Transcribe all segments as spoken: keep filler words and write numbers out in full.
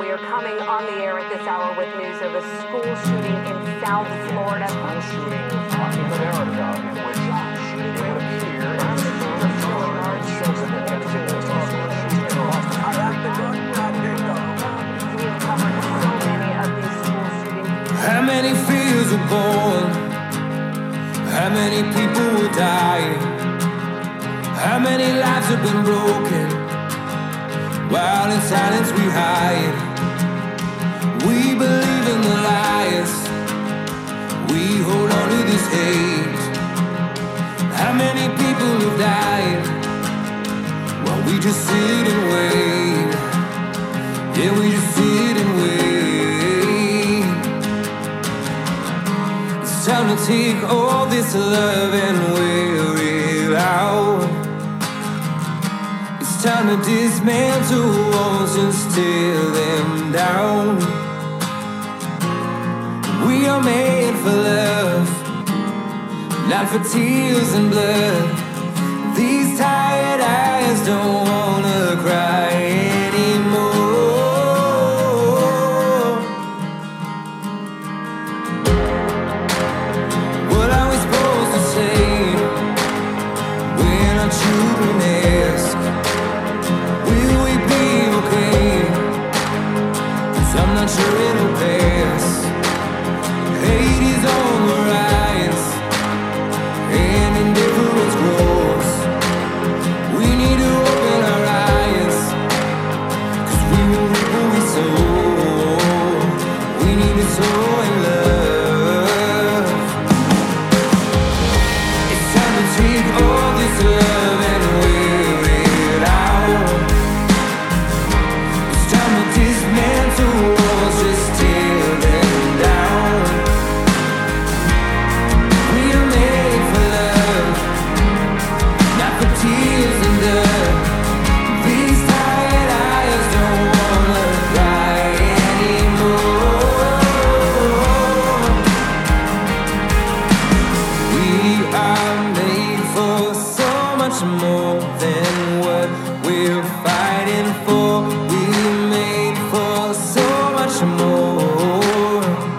We are coming on the air at this hour with news of a school shooting in South Florida. School shooting in America in which it would appear as though the guard shows that the school shooting across the country. We've covered so many of these school shootings. How many fields were born? How many people will die? How many lives have been broken? While in silence we hide. We believe in the lies. We hold on to this hate. How many people have died? While we just sit and wait. Yeah, we just sit and wait. It's time to take all this love and wear it out. It's time to dismantle walls and tear them down. We are made for love, not for tears and blood. These tired eyes don't wanna cry anymore. What are we supposed to say when our children ask, will we be okay? 'Cause I'm not sure it'll pass. Hate is on the rise, and indifference grows. We need to open our eyes, 'cause we will reap what we sow. We need to sow in love. It's time to take all this love and wear it out. It's time to dismantle walls, just tear them down. We are made for love, not for tears and blood. These tired eyes don't wanna cry anymore. We are made for so much more than what we're fighting for. We're made for so much more.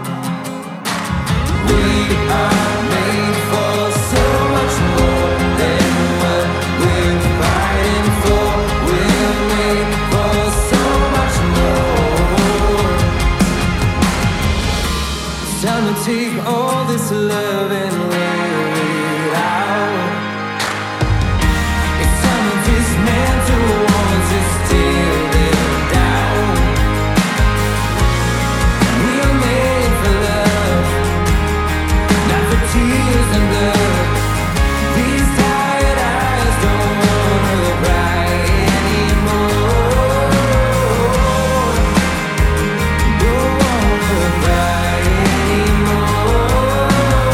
We are made for so much more than what we're fighting for. We're made for so much more. It's time to take all this love and wear it out. It's time to dismantle walls, just tear them down. We are made for love, not for tears and blood. These tired eyes don't wanna cry anymore. Don't wanna cry anymore.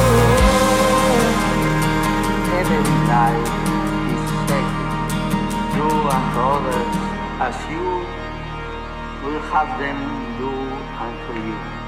Every life is sacred. Do unto others as you will have them do unto you.